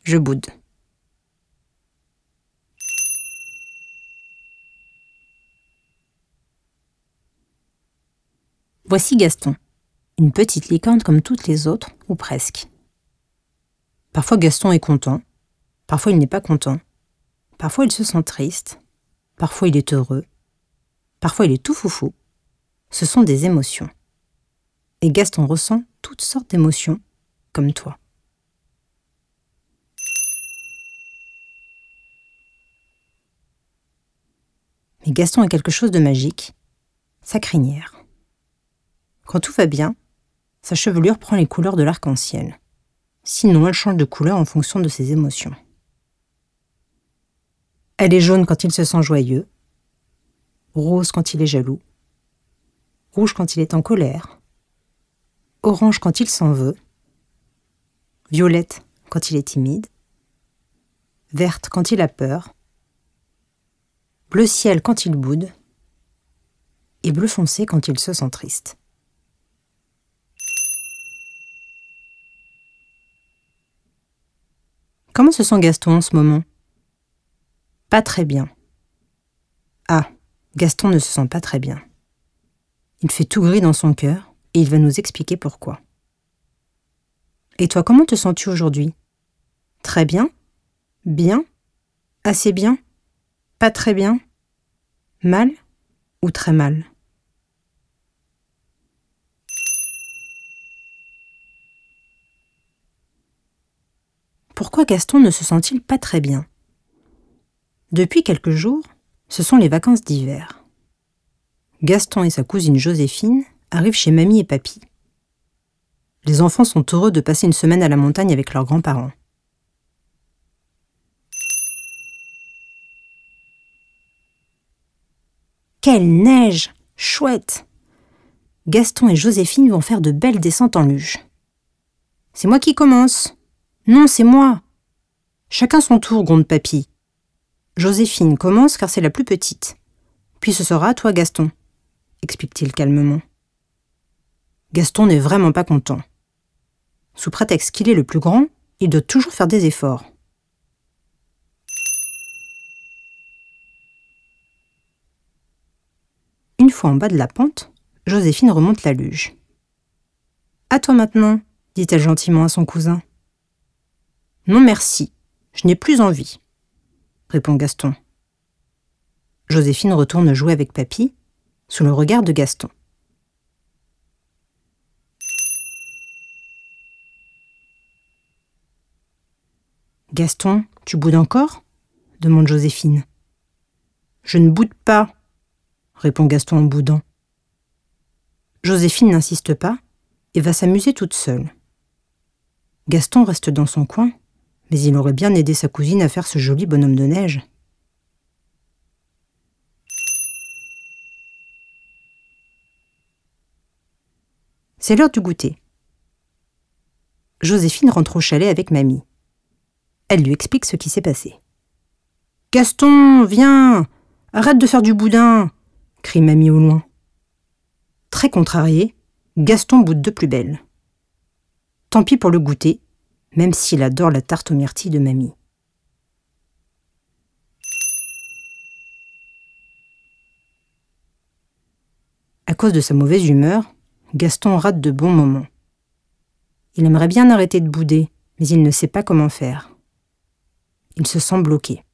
je boude. Voici Gaston, une petite licorne comme toutes les autres, ou presque. Parfois Gaston est content, parfois il n'est pas content, parfois il se sent triste, parfois il est heureux, parfois il est tout foufou. Ce sont des émotions. Et Gaston ressent toutes sortes d'émotions, comme toi. Mais Gaston a quelque chose de magique, sa crinière. Quand tout va bien, sa chevelure prend les couleurs de l'arc-en-ciel. Sinon, elle change de couleur en fonction de ses émotions. Elle est jaune quand il se sent joyeux, rose quand il est jaloux, rouge quand il est en colère, orange quand il s'en veut, violette quand il est timide, verte quand il a peur, bleu ciel quand il boude et bleu foncé quand il se sent triste. Comment se sent Gaston en ce moment ? Pas très bien. Ah, Gaston ne se sent pas très bien. Il fait tout gris dans son cœur et il va nous expliquer pourquoi. Et toi, comment te sens-tu aujourd'hui ? Très bien ? Bien ? Assez bien ? Pas très bien ? Mal ou très mal ? Pourquoi Gaston ne se sent-il pas très bien ? Depuis quelques jours, ce sont les vacances d'hiver. Gaston et sa cousine Joséphine arrivent chez mamie et papy. Les enfants sont heureux de passer une semaine à la montagne avec leurs grands-parents. Quelle neige ! Chouette ! Gaston et Joséphine vont faire de belles descentes en luge. C'est moi qui commence. Non, c'est moi. Chacun son tour, gronde papy. Joséphine commence car c'est la plus petite. Puis ce sera à toi, Gaston, explique-t-il calmement. Gaston n'est vraiment pas content. Sous prétexte qu'il est le plus grand, il doit toujours faire des efforts. Une fois en bas de la pente, Joséphine remonte la luge. « À toi maintenant, dit-elle gentiment à son cousin. « Non merci, je n'ai plus envie, répond Gaston. Joséphine retourne jouer avec papy, sous le regard de Gaston. « Gaston, tu boudes encore ?» demande Joséphine. « Je ne boude pas, » répond Gaston en boudant. Joséphine n'insiste pas et va s'amuser toute seule. Gaston reste dans son coin, mais il aurait bien aidé sa cousine à faire ce joli bonhomme de neige. C'est l'heure du goûter. Joséphine rentre au chalet avec mamie. Elle lui explique ce qui s'est passé. « Gaston, viens, arrête de faire du boudin !» crie mamie au loin. Très contrarié, Gaston boude de plus belle. Tant pis pour le goûter, même s'il adore la tarte aux myrtilles de mamie. À cause de sa mauvaise humeur, Gaston rate de bons moments. Il aimerait bien arrêter de bouder, mais il ne sait pas comment faire. Il se sent bloqué.